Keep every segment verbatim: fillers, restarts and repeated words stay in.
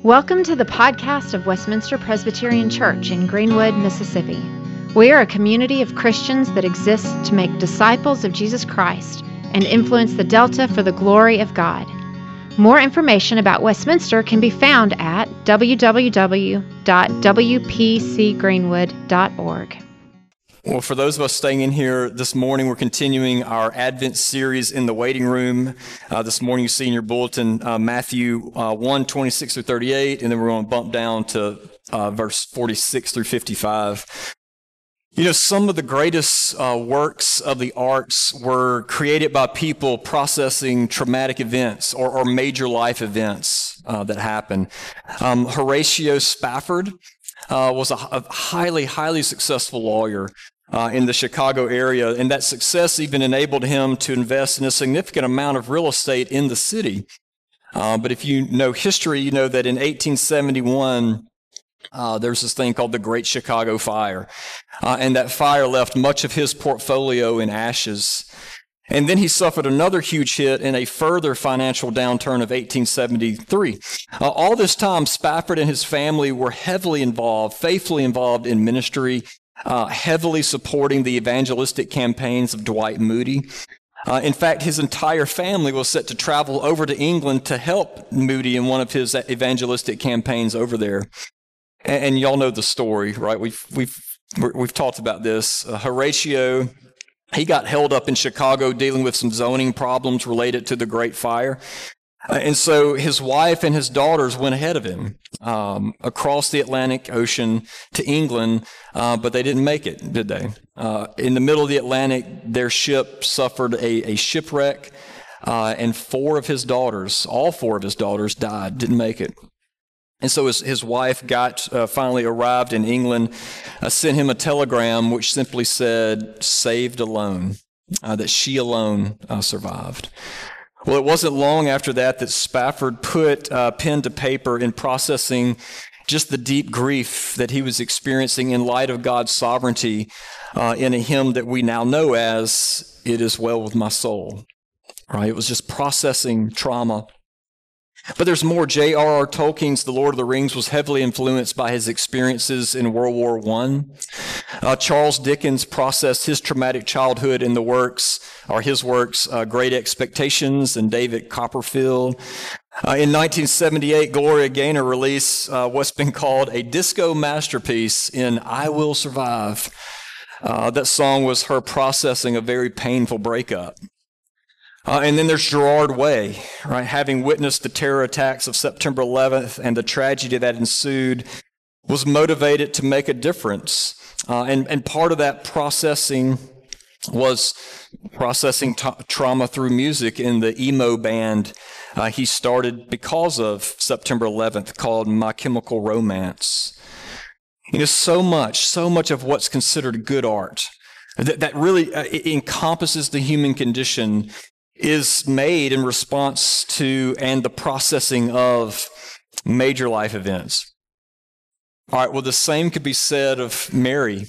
Welcome to the podcast of Westminster Presbyterian Church in Greenwood, Mississippi. We are a community of Christians that exists to make disciples of Jesus Christ and influence the Delta for the glory of God. More information about Westminster can be found at w w w dot w p c greenwood dot org. Well, for those of us staying in here this morning, we're continuing our Advent series in the waiting room. Uh, this morning you see in your bulletin uh, Matthew uh, one, twenty-six through thirty-eight, and then we're going to bump down to uh, verse forty-six through fifty-five. You know, some of the greatest uh, works of the arts were created by people processing traumatic events or, or major life events uh, that happen. Um, Horatio Spafford uh, was a, a highly, highly successful lawyer Uh, in the Chicago area, and that success even enabled him to invest in a significant amount of real estate in the city. Uh, but if you know history, you know that in eighteen seventy-one, uh, there's this thing called the Great Chicago Fire, uh, and that fire left much of his portfolio in ashes. And then he suffered another huge hit in a further financial downturn of eighteen seventy-three. Uh, all this time, Spafford and his family were heavily involved, faithfully involved in ministry, Uh, heavily supporting the evangelistic campaigns of Dwight Moody. Uh, in fact, his entire family was set to travel over to England to help Moody in one of his evangelistic campaigns over there. And, and y'all know the story, right? We've we've we've talked about this. Uh, Horatio, he got held up in Chicago dealing with some zoning problems related to the Great Fire. Uh, and so his wife and his daughters went ahead of him um, across the Atlantic Ocean to England, uh, but they didn't make it, did they? Uh, in the middle of the Atlantic, their ship suffered a, a shipwreck, uh, and four of his daughters, all four of his daughters died, didn't make it. And so his, his wife got, uh, finally arrived in England, uh, sent him a telegram which simply said, saved alone, uh, that she alone uh, survived. Well, it wasn't long after that that Spafford put uh, pen to paper in processing just the deep grief that he was experiencing in light of God's sovereignty uh, in a hymn that we now know as It Is Well With My Soul. Right? It was just processing trauma. But there's more. J R R Tolkien's The Lord of the Rings was heavily influenced by his experiences in World War One. Uh, Charles Dickens processed his traumatic childhood in the works, or his works, uh, Great Expectations and David Copperfield. Uh, in nineteen seventy-eight, Gloria Gaynor released uh, what's been called a disco masterpiece in I Will Survive. Uh, that song was her processing a very painful breakup. Uh, and then there's Gerard Way, right? Having witnessed the terror attacks of September eleventh and the tragedy that ensued, was motivated to make a difference. Uh, and, and part of that processing was processing t- trauma through music in the emo band uh, he started because of September eleventh called My Chemical Romance. You know, so much, so much of what's considered good art that, that really uh, encompasses the human condition is made in response to and the processing of major life events. All right, well, the same could be said of Mary.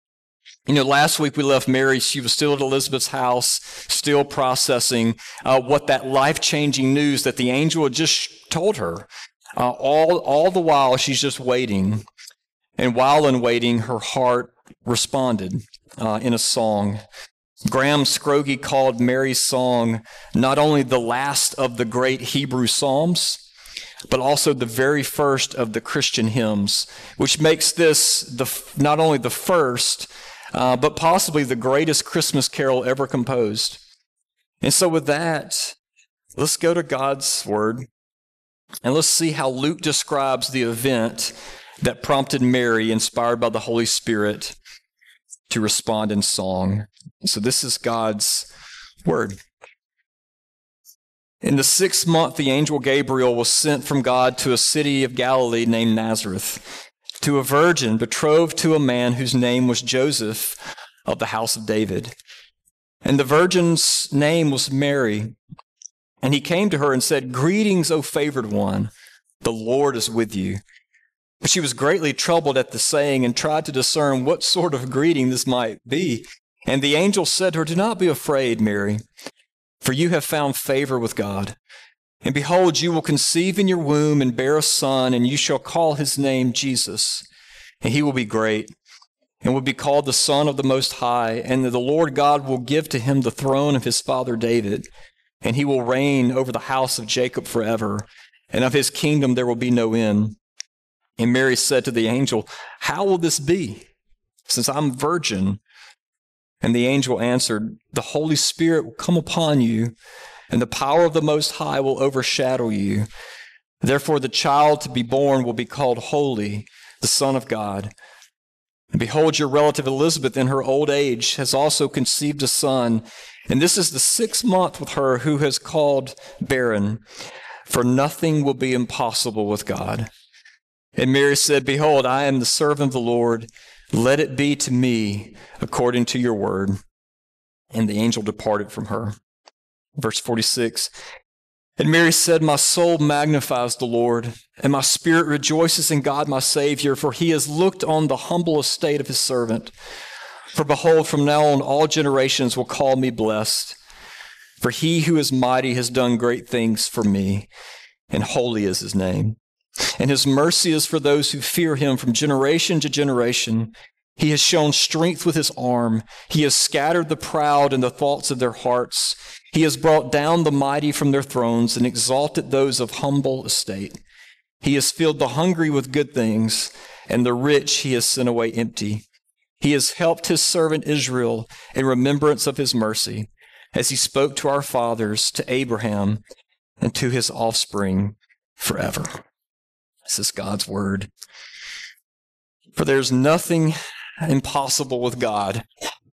You know, last week we left Mary. She was still at Elizabeth's house, still processing uh, what that life-changing news that the angel had just told her. Uh, all, all the while, she's just waiting. And while in waiting, her heart responded uh, in a song. Graham Scroggie called Mary's song not only the last of the great Hebrew Psalms, but also the very first of the Christian hymns, which makes this the not only the first, uh, but possibly the greatest Christmas carol ever composed. And so with that, let's go to God's Word, and let's see how Luke describes the event that prompted Mary, inspired by the Holy Spirit, to respond in song. So this is God's Word. In the sixth month, the angel Gabriel was sent from God to a city of Galilee named Nazareth, to a virgin betrothed to a man whose name was Joseph of the house of David. And the virgin's name was Mary. And he came to her and said, "Greetings, O favored one, the Lord is with you." But she was greatly troubled at the saying and tried to discern what sort of greeting this might be. And the angel said to her, "Do not be afraid, Mary, for you have found favor with God. And behold, you will conceive in your womb and bear a son, and you shall call his name Jesus. And he will be great, and will be called the Son of the Most High. And the Lord God will give to him the throne of his father David, and he will reign over the house of Jacob forever, and of his kingdom there will be no end. And Mary said to the angel, how will this be, since I'm a virgin? And the angel answered, the Holy Spirit will come upon you, and the power of the Most High will overshadow you. Therefore the child to be born will be called Holy, the Son of God. And behold, your relative Elizabeth in her old age has also conceived a son, and this is the sixth month with her who has called barren, for nothing will be impossible with God. And Mary said, behold, I am the servant of the Lord. Let it be to me according to your word. And the angel departed from her. Verse forty-six, and Mary said, my soul magnifies the Lord, and my spirit rejoices in God my Savior, for he has looked on the humble estate of his servant. For behold, from now on all generations will call me blessed. For he who is mighty has done great things for me, and holy is his name. And his mercy is for those who fear him from generation to generation. He has shown strength with his arm. He has scattered the proud in the thoughts of their hearts. He has brought down the mighty from their thrones and exalted those of humble estate. He has filled the hungry with good things, and the rich he has sent away empty. He has helped his servant Israel in remembrance of his mercy, as he spoke to our fathers, to Abraham, and to his offspring forever. This is God's word. For there's nothing impossible with God.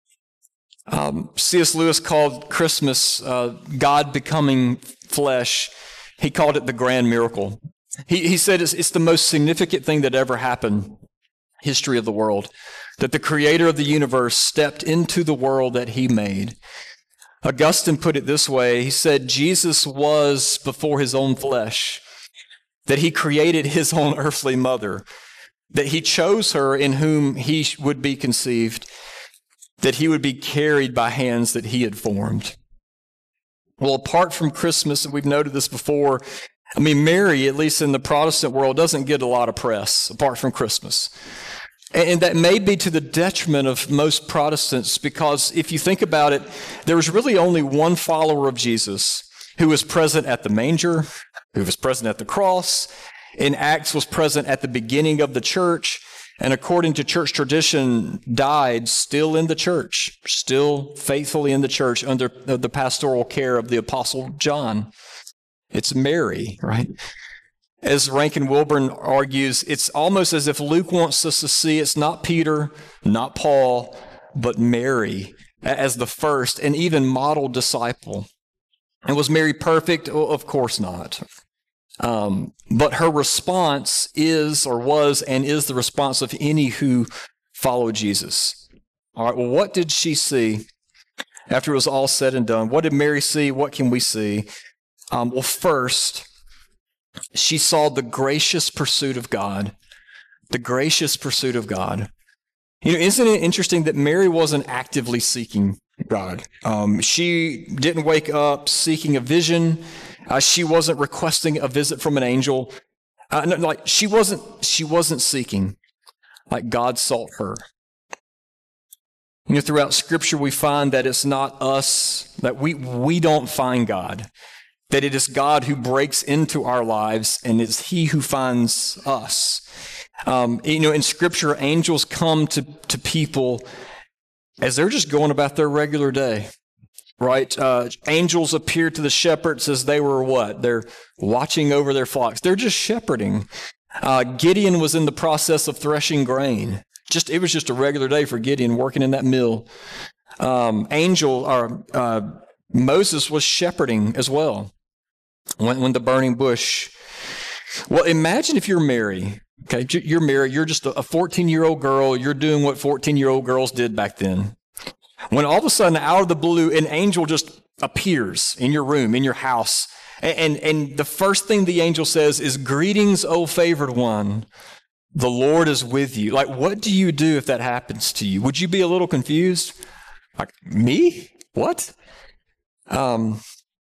Um, C S Lewis called Christmas uh, God becoming flesh. He called it the grand miracle. He, he said it's, it's the most significant thing that ever happened, history of the world, that the creator of the universe stepped into the world that he made. Augustine put it this way. He said, Jesus was before his own flesh, that he created his own earthly mother, that he chose her in whom he would be conceived, that he would be carried by hands that he had formed. Well, apart from Christmas, and we've noted this before, I mean, Mary, at least in the Protestant world, doesn't get a lot of press apart from Christmas. And that may be to the detriment of most Protestants, because if you think about it, there was really only one follower of Jesus who was present at the manger, who was present at the cross. In Acts was present at the beginning of the church, and according to church tradition, died still in the church, still faithfully in the church under the pastoral care of the Apostle John. It's Mary, right? As Rankin Wilburn argues, it's almost as if Luke wants us to see it's not Peter, not Paul, but Mary as the first and even model disciple. And was Mary perfect? Well, of course not. Um, but her response is, or was, and is the response of any who follow Jesus. All right, well, what did she see after it was all said and done? What did Mary see? What can we see? Um, well, first, she saw the gracious pursuit of God. The gracious pursuit of God. You know, isn't it interesting that Mary wasn't actively seeking God? Um, she didn't wake up seeking a vision. Uh, she wasn't requesting a visit from an angel. Uh, no, like she wasn't. She wasn't seeking. Like God sought her. You know, throughout Scripture, we find that it's not us, that we we don't find God. That it is God who breaks into our lives, and it's He who finds us. Um, you know, in Scripture, angels come to, to people as they're just going about their regular day, right? Uh, angels appeared to the shepherds as they were what? They're watching over their flocks. They're just shepherding. Uh, Gideon was in the process of threshing grain. Just it was just a regular day for Gideon working in that mill. Um, angel or uh, Moses was shepherding as well. When, when the burning bush. Well, imagine if you're Mary. Okay, you're Mary. You're just a fourteen-year-old girl. You're doing what fourteen-year-old girls did back then. When all of a sudden, out of the blue, an angel just appears in your room, in your house. And, and, and the first thing the angel says is, "Greetings, O favored one. The Lord is with you." Like, what do you do if that happens to you? Would you be a little confused? Like, me? What? Um...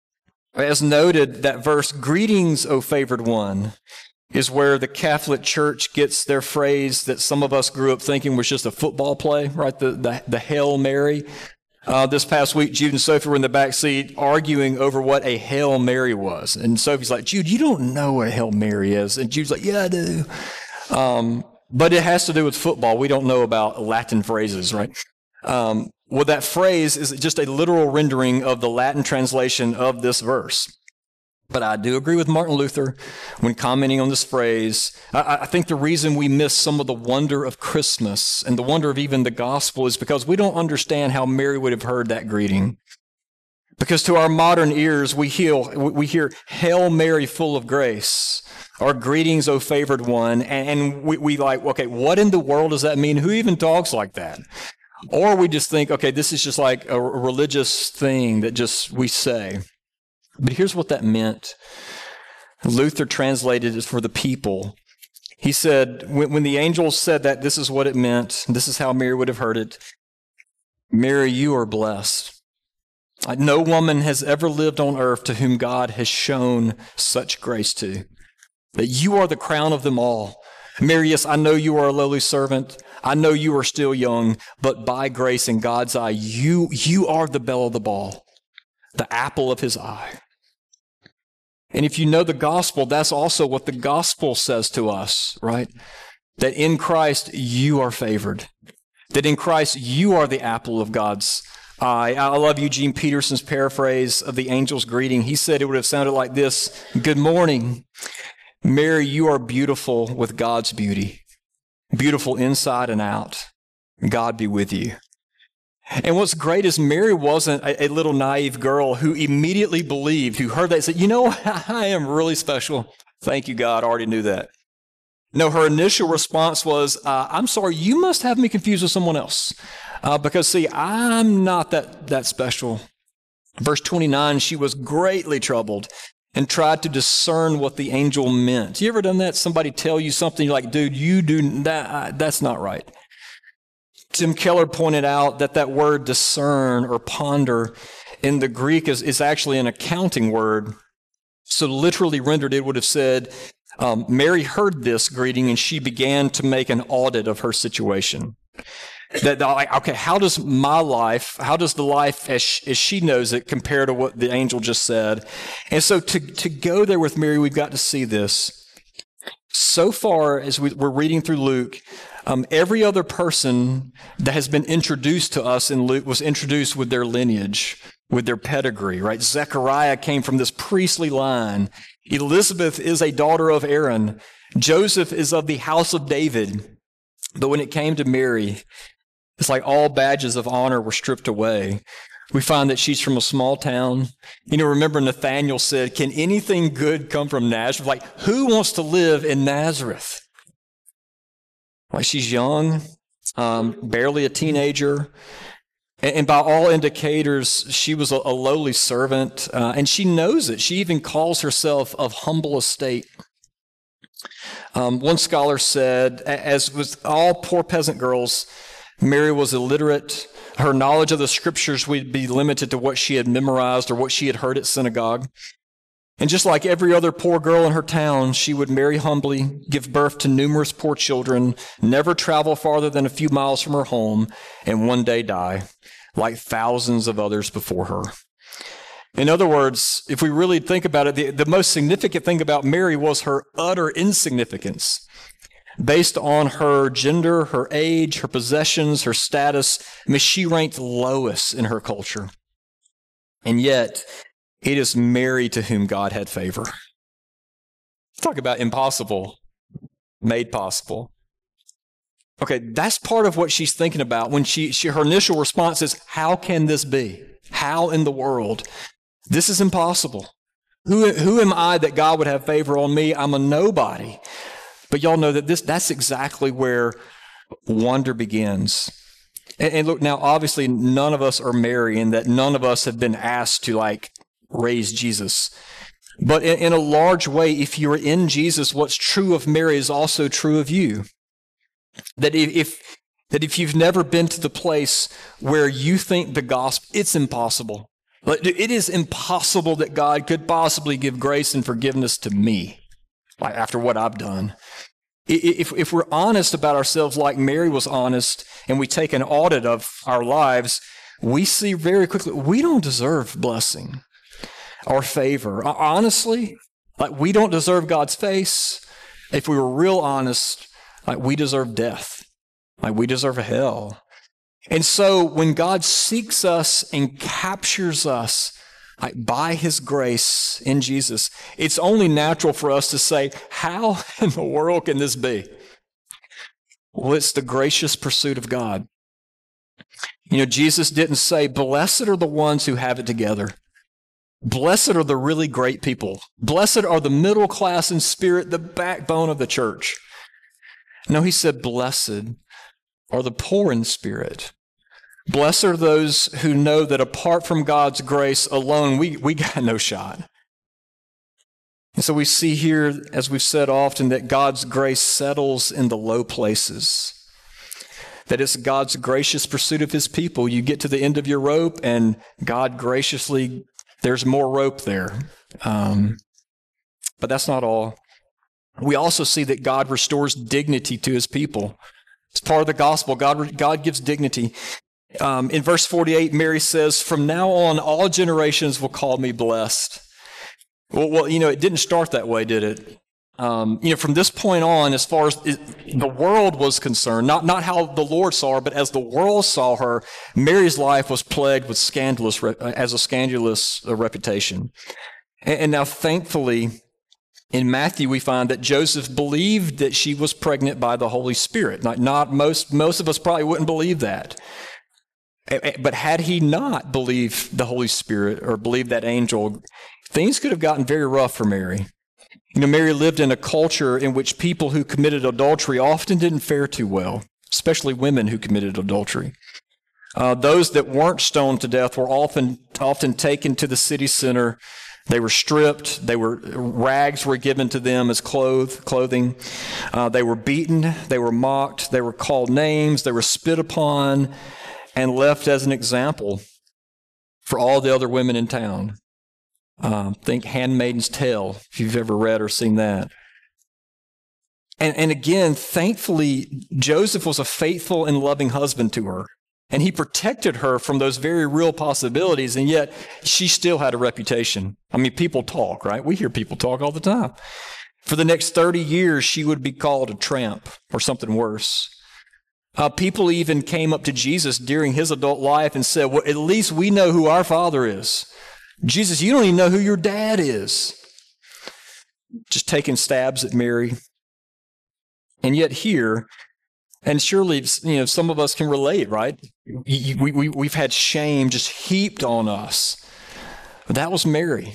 As noted, that verse, "Greetings, O favored one," is where the Catholic Church gets their phrase that some of us grew up thinking was just a football play, right? The, the, the Hail Mary. Uh, this past week, Jude and Sophie were in the back seat arguing over what a Hail Mary was. And Sophie's like, "Jude, you don't know what a Hail Mary is." And Jude's like, "Yeah, I do." Um, but it has to do with football. We don't know about Latin phrases, right? Um, well, that phrase is just a literal rendering of the Latin translation of this verse. But I do agree with Martin Luther when commenting on this phrase. I, I think the reason we miss some of the wonder of Christmas and the wonder of even the gospel is because we don't understand how Mary would have heard that greeting. Because to our modern ears, we hear, we hear "Hail Mary, full of grace," or "Greetings, O favored one," and, and we, we like, okay, what in the world does that mean? Who even talks like that? Or we just think, okay, this is just like a religious thing that just we say. But here's what that meant. Luther translated it for the people. He said, when, when the angels said that, this is what it meant. This is how Mary would have heard it. "Mary, you are blessed. No woman has ever lived on earth to whom God has shown such grace to, that you are the crown of them all. Mary, yes, I know you are a lowly servant. I know you are still young, but by grace in God's eye, you, you are the belle of the ball, the apple of his eye." And if you know the gospel, that's also what the gospel says to us, right? That in Christ, you are favored. That in Christ, you are the apple of God's eye. I love Eugene Peterson's paraphrase of the angel's greeting. He said it would have sounded like this: "Good morning. Mary, you are beautiful with God's beauty, beautiful inside and out. God be with you." And what's great is Mary wasn't a, a little naive girl who immediately believed, who heard that and said, "You know, I am really special. Thank you, God. I already knew that." No, her initial response was, uh, "I'm sorry, you must have me confused with someone else. Uh, because, see, I'm not that, that special." Verse twenty-nine, "She was greatly troubled and tried to discern what the angel meant." You ever done that? Somebody tell you something, you're like, "Dude, you do that. Uh, that's not right." Tim Keller pointed out that that word discern or ponder in the Greek is, is actually an accounting word. So literally rendered, it would have said, um, Mary heard this greeting and she began to make an audit of her situation. That, like, okay, how does my life, how does the life as she, as she knows it compare to what the angel just said? And so to, to go there with Mary, we've got to see this. So far, as we, we're reading through Luke, um, every other person that has been introduced to us in Luke was introduced with their lineage, with their pedigree, right? Zechariah came from this priestly line. Elizabeth is a daughter of Aaron. Joseph is of the house of David. But when it came to Mary, it's like all badges of honor were stripped away. We find that she's from a small town. You know, remember Nathanael said, "Can anything good come from Nazareth?" Like, who wants to live in Nazareth? Like, she's young, um, barely a teenager. And, and by all indicators, she was a, a lowly servant. Uh, and she knows it. She even calls herself of humble estate. Um, one scholar said, as with all poor peasant girls, Mary was illiterate. Her knowledge of the scriptures would be limited to what she had memorized or what she had heard at synagogue. And just like every other poor girl in her town, she would marry humbly, give birth to numerous poor children, never travel farther than a few miles from her home, and one day die, like thousands of others before her. In other words, if we really think about it, the, the most significant thing about Mary was her utter insignificance. Based on her gender, her age, her possessions, her status, I mean, she ranked lowest in her culture. And yet, it is Mary to whom God had favor. Talk about impossible, made possible. Okay, that's part of what she's thinking about when she, she her initial response is, how can this be? How in the world? This is impossible. Who, who am I that God would have favor on me? I'm a nobody. But y'all know that this that's exactly where wonder begins. And, and look, now, obviously, none of us are Mary, and that none of us have been asked to, like, raise Jesus. But in, in a large way, if you're in Jesus, what's true of Mary is also true of you. That if, if that if you've never been to the place where you think the gospel, it's impossible. Like, it is impossible that God could possibly give grace and forgiveness to me, like after what I've done. If, if we're honest about ourselves like Mary was honest, and we take an audit of our lives, we see very quickly we don't deserve blessing or favor. Honestly, like we don't deserve God's face. If we were real honest, like we deserve death. Like we deserve a hell. And so when God seeks us and captures us like, by his grace in Jesus, it's only natural for us to say, how in the world can this be? Well, it's the gracious pursuit of God. You know, Jesus didn't say, blessed are the ones who have it together. Blessed are the really great people. Blessed are the middle class in spirit, the backbone of the church. No, he said, blessed are the poor in spirit. Blessed are those who know that apart from God's grace alone, we, we got no shot. And so we see here, as we've said often, that God's grace settles in the low places. That it's God's gracious pursuit of his people. You get to the end of your rope and God graciously, there's more rope there. Um, but that's not all. We also see that God restores dignity to his people. It's part of the gospel. God, God gives dignity. Um, in verse forty-eight, Mary says, from now on, all generations will call me blessed. Well, well you know, it didn't start that way, did it? Um, you know, from this point on, as far as it, the world was concerned, not, not how the Lord saw her, but as the world saw her, Mary's life was plagued with scandalous, as a scandalous uh, reputation. And, and now, thankfully, in Matthew, we find that Joseph believed that she was pregnant by the Holy Spirit. Not, not most, most of us probably wouldn't believe that. But had he not believed the Holy Spirit or believed that angel, things could have gotten very rough for Mary. You know, Mary lived in a culture in which people who committed adultery often didn't fare too well, especially women who committed adultery. Uh, those that weren't stoned to death were often often taken to the city center. They were stripped. They were rags were given to them as cloth, clothing. Uh, they were beaten. They were mocked. They were called names. They were spit upon and left as an example for all the other women in town. Um, think Handmaid's Tale, if you've ever read or seen that. And, and again, thankfully, Joseph was a faithful and loving husband to her. And he protected her from those very real possibilities, and yet she still had a reputation. I mean, people talk, right? We hear people talk all the time. For the next thirty years, she would be called a tramp or something worse. Uh, people even came up to Jesus during his adult life and said, well, at least we know who our Father is. Jesus, you don't even know who your dad is. Just taking stabs at Mary. And yet here, and surely, you know, some of us can relate, right? We, we, we've had shame just heaped on us. But that was Mary.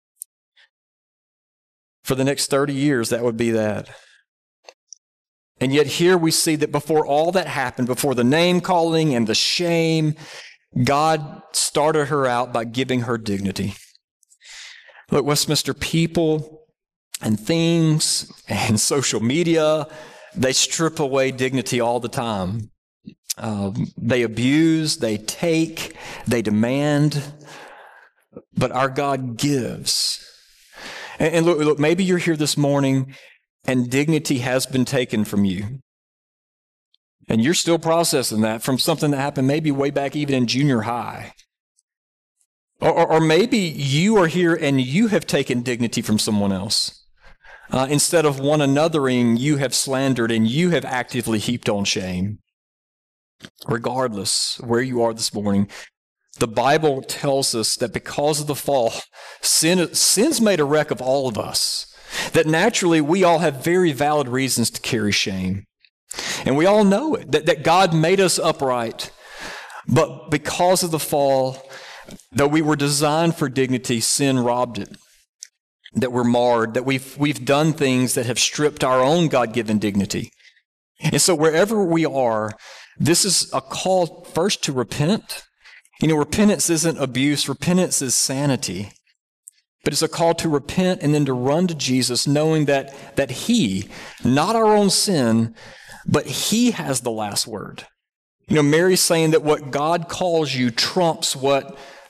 For the next thirty years, that would be that. And yet here we see that before all that happened, before the name calling and the shame, God started her out by giving her dignity. Look, Westminster, people and things and social media, they strip away dignity all the time. Um, they abuse, they take, they demand, but our God gives. And, and look, look, maybe you're here this morning and dignity has been taken from you. And you're still processing that from something that happened maybe way back even in junior high. Or, or, or maybe you are here and you have taken dignity from someone else. Uh, instead of one anothering, you have slandered and you have actively heaped on shame. Regardless where you are this morning, the Bible tells us that because of the fall, sin, sin's made a wreck of all of us. That naturally we all have very valid reasons to carry shame. And we all know it, that, that God made us upright. But because of the fall, though we were designed for dignity, sin robbed it. That we're marred, that we've, we've done things that have stripped our own God-given dignity. And so wherever we are, this is a call first to repent. You know, repentance isn't abuse, repentance is sanity. But it's a call to repent and then to run to Jesus, knowing that, that he, not our own sin, but he has the last word. You know, Mary's saying that what God calls you trumps what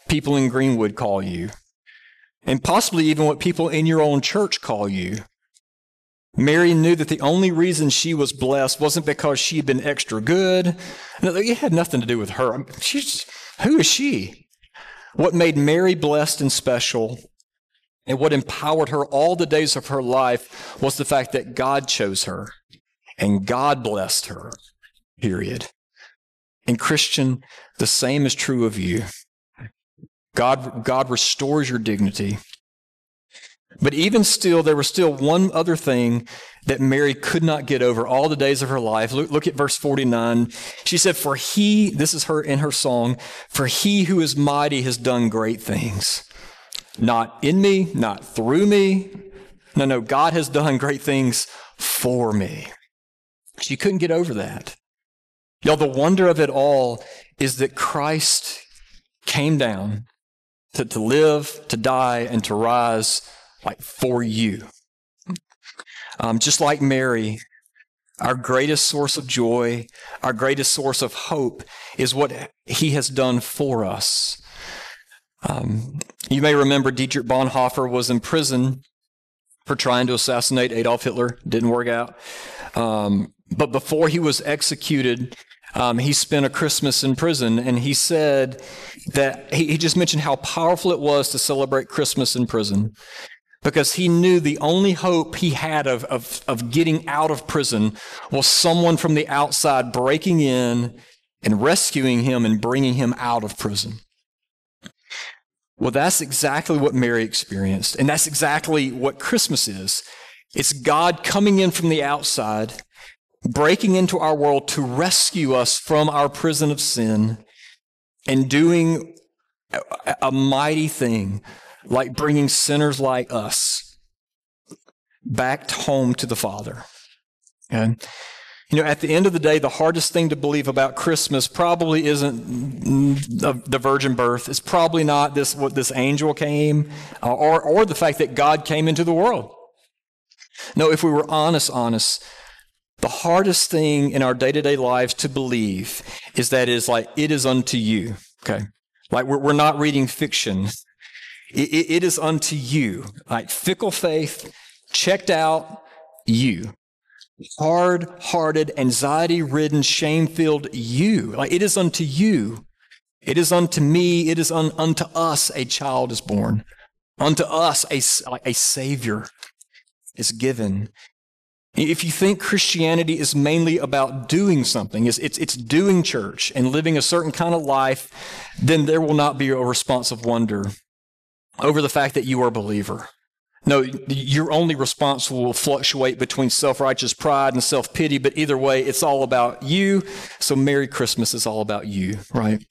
people in Greenwood call you, and possibly even what people in your own church call you. Mary knew that the only reason she was blessed wasn't because she had been extra good. No, it had nothing to do with her. She's, who is she? What made Mary blessed and special, and what empowered her all the days of her life, was the fact that God chose her and God blessed her, period. And Christian, the same is true of you. God, God restores your dignity. But even still, there was still one other thing that Mary could not get over all the days of her life. Look, look at verse forty-nine. She said, for he, this is her in her song, for he who is mighty has done great things. Not in me, not through me. No, no, God has done great things for me. She couldn't get over that. Y'all, the wonder of it all is that Christ came down to, to live, to die, and to rise like for you. Um, just like Mary, our greatest source of joy, our greatest source of hope is what he has done for us. Um, you may remember Dietrich Bonhoeffer was in prison for trying to assassinate Adolf Hitler. Didn't work out. Um, but before he was executed, Um, he spent a Christmas in prison, and he said that he, he just mentioned how powerful it was to celebrate Christmas in prison, because he knew the only hope he had of, of, of getting out of prison was someone from the outside breaking in and rescuing him and bringing him out of prison. Well, that's exactly what Mary experienced, and that's exactly what Christmas is. It's God coming in from the outside, breaking into our world to rescue us from our prison of sin, and doing a, a mighty thing like bringing sinners like us back home to the Father. Okay? You know, at the end of the day, the hardest thing to believe about Christmas probably isn't the virgin birth. It's probably not this what this angel came, uh, or or the fact that God came into the world. No, if we were honest, honest. The hardest thing in our day-to-day lives to believe is that it is like, it is unto you, okay? Like we're, we're not reading fiction. It, it, it is unto you. Like fickle faith, checked out, you. Hard-hearted, anxiety-ridden, shame-filled you. Like it is unto you. It is unto me. It is un, unto us a child is born. Unto us a, like a Savior is given. If you think Christianity is mainly about doing something, it's, it's, it's doing church and living a certain kind of life, then there will not be a response of wonder over the fact that you are a believer. No, your only response will fluctuate between self-righteous pride and self-pity, but either way, it's all about you. So Merry Christmas is all about you, right?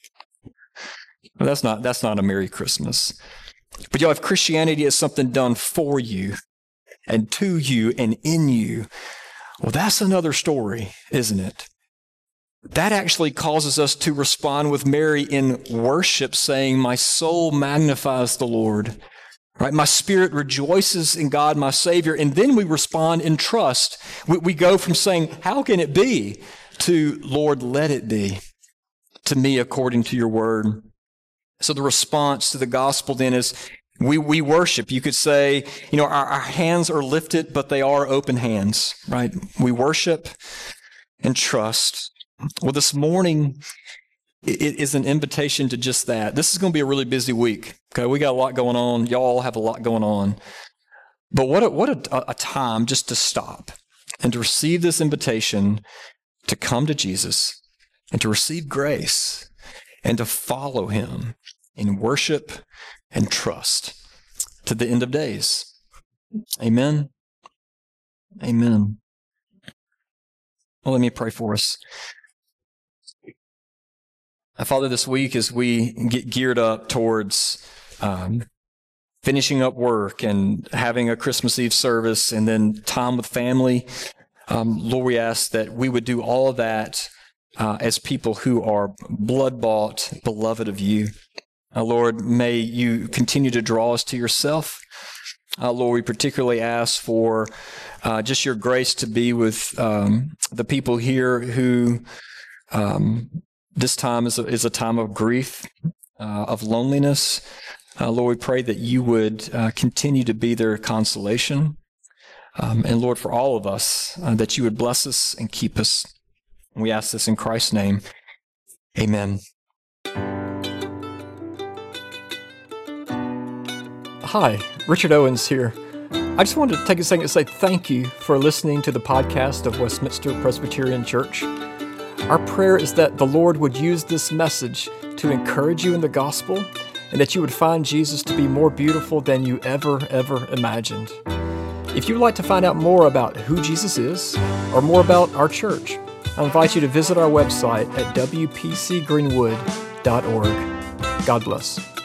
Well, that's not, that's not a Merry Christmas. But y'all, if Christianity is something done for you, and to you and in you, well, that's another story, isn't it? That actually causes us to respond with Mary in worship, saying, my soul magnifies the Lord, right? My spirit rejoices in God, my Savior. And then we respond in trust. We, we go from saying, how can it be, to, Lord, let it be to me according to your word. So the response to the gospel then is, We we worship. You could say, you know, our, our hands are lifted, but they are open hands, right? We worship and trust. Well, this morning, it is an invitation to just that. This is going to be a really busy week, okay? We got a lot going on. Y'all have a lot going on. But what a, what a, a time just to stop and to receive this invitation to come to Jesus and to receive grace and to follow him in worship and trust to the end of days. Amen. Amen. Well, let me pray for us. Father, this week as we get geared up towards um, finishing up work and having a Christmas Eve service and then time with family, um, Lord, we ask that we would do all of that uh, as people who are blood-bought, beloved of you. Uh, Lord, may you continue to draw us to yourself. Uh, Lord, we particularly ask for uh, just your grace to be with um, the people here who um, this time is a, is a time of grief. uh, of loneliness. Uh, Lord, we pray that you would uh, continue to be their consolation. Um, and Lord, for all of us, uh, that you would bless us and keep us. And we ask this in Christ's name. Amen. Hi, Richard Owens here. I just wanted to take a second to say thank you for listening to the podcast of Westminster Presbyterian Church. Our prayer is that the Lord would use this message to encourage you in the gospel and that you would find Jesus to be more beautiful than you ever, ever imagined. If you'd like to find out more about who Jesus is or more about our church, I invite you to visit our website at w p c greenwood dot org. God bless.